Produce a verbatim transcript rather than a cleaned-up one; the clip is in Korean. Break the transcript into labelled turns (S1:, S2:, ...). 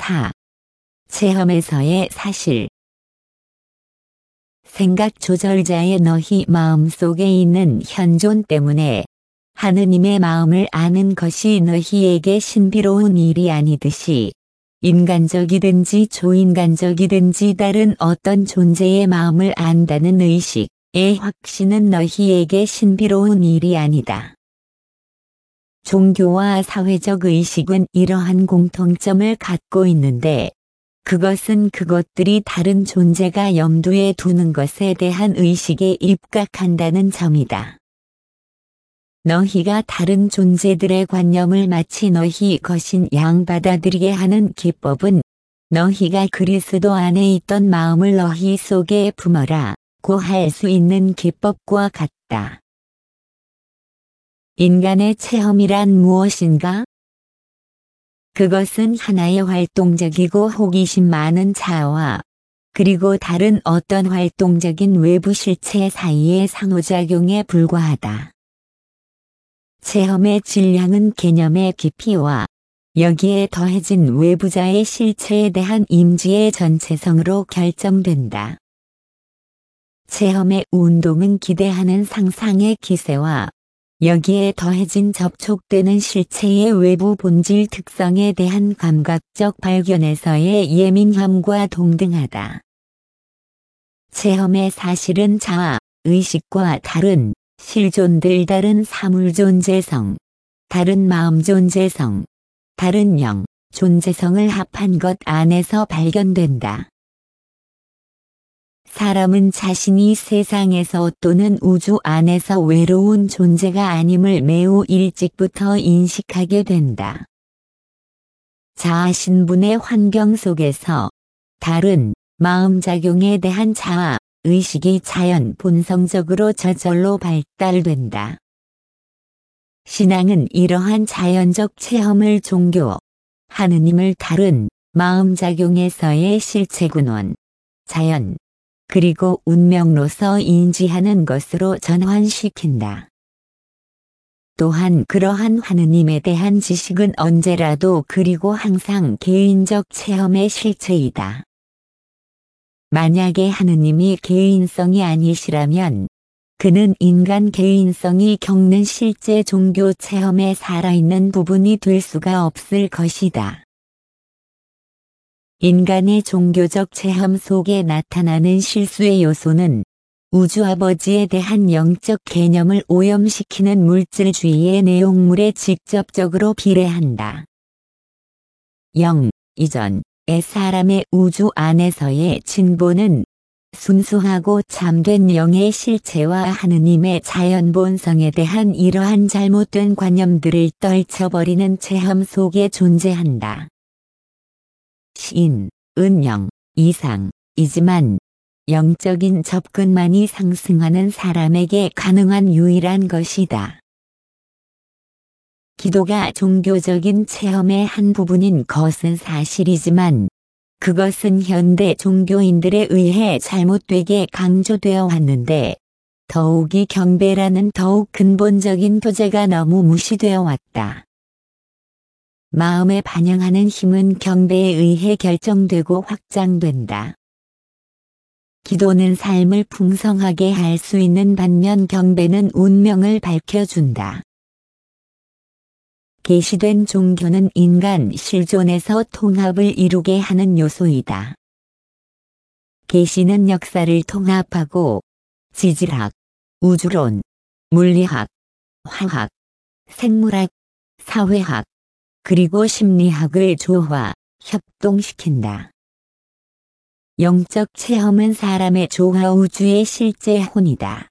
S1: 사. 체험에서의 사실. 생각 조절자의 너희 마음속에 있는 현존 때문에 하느님의 마음을 아는 것이 너희에게 신비로운 일이 아니듯이 인간적이든지 초인간적이든지 다른 어떤 존재의 마음을 안다는 의식의 확신은 너희에게 신비로운 일이 아니다. 종교와 사회적 의식은 이러한 공통점을 갖고 있는데 그것은 그것들이 다른 존재가 염두에 두는 것에 대한 의식에 입각한다는 점이다. 너희가 다른 존재들의 관념을 마치 너희 것인 양 받아들이게 하는 기법은 너희가 그리스도 안에 있던 마음을 너희 속에 품어라 고 할 수 있는 기법과 같다. 인간의 체험이란 무엇인가? 그것은 하나의 활동적이고 호기심 많은 자아와 그리고 다른 어떤 활동적인 외부 실체 사이의 상호작용에 불과하다. 체험의 질량은 개념의 깊이와 여기에 더해진 외부자의 실체에 대한 임지의 전체성으로 결정된다. 체험의 운동은 기대하는 상상의 기세와 여기에 더해진 접촉되는 실체의 외부 본질 특성에 대한 감각적 발견에서의 예민함과 동등하다. 체험의 사실은 자아, 의식과 다른 실존들 다른 사물 존재성, 다른 마음 존재성, 다른 영, 존재성을 합한 것 안에서 발견된다. 사람은 자신이 세상에서 또는 우주 안에서 외로운 존재가 아님을 매우 일찍부터 인식하게 된다. 자아 신분의 환경 속에서 다른 마음작용에 대한 자아, 의식이 자연 본성적으로 저절로 발달된다. 신앙은 이러한 자연적 체험을 종교, 하느님을 다른 마음작용에서의 실체군원, 자연, 그리고 운명로서 인지하는 것으로 전환시킨다. 또한 그러한 하느님에 대한 지식은 언제라도 그리고 항상 개인적 체험의 실체이다. 만약에 하느님이 개인성이 아니시라면 그는 인간 개인성이 겪는 실제 종교 체험에 살아있는 부분이 될 수가 없을 것이다. 인간의 종교적 체험 속에 나타나는 실수의 요소는 우주 아버지에 대한 영적 개념을 오염시키는 물질주의의 내용물에 직접적으로 비례한다. 영, 이전의 사람의 우주 안에서의 진보는 순수하고 참된 영의 실체와 하느님의 자연 본성에 대한 이러한 잘못된 관념들을 떨쳐버리는 체험 속에 존재한다. 신, 은 영, 이상이지만 영적인 접근만이 상승하는 사람에게 가능한 유일한 것이다. 기도가 종교적인 체험의 한 부분인 것은 사실이지만 그것은 현대 종교인들에 의해 잘못되게 강조되어 왔는데 더욱이 경배라는 더욱 근본적인 교제가 너무 무시되어 왔다. 마음에 반영하는 힘은 경배에 의해 결정되고 확장된다. 기도는 삶을 풍성하게 할 수 있는 반면 경배는 운명을 밝혀준다. 계시된 종교는 인간 실존에서 통합을 이루게 하는 요소이다. 계시는 역사를 통합하고 지질학, 우주론, 물리학, 화학, 생물학, 사회학, 그리고 심리학을 조화, 협동시킨다. 영적 체험은 사람의 조화 우주의 실제 혼이다.